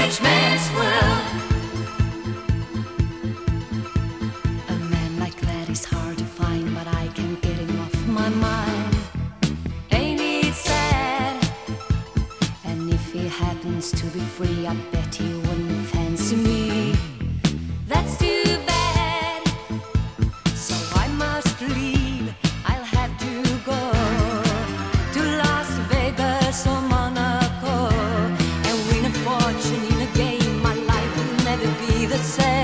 rich man's world. A man like that is hard to find, but I can't get him off my mind. Ain't it sad? And if he happens to be free, I bet he wouldn't fancy me. That's too bad. So I must leave. I'll have to go to Las Vegas or Monaco and win a fortune in a game. My life will never be the same.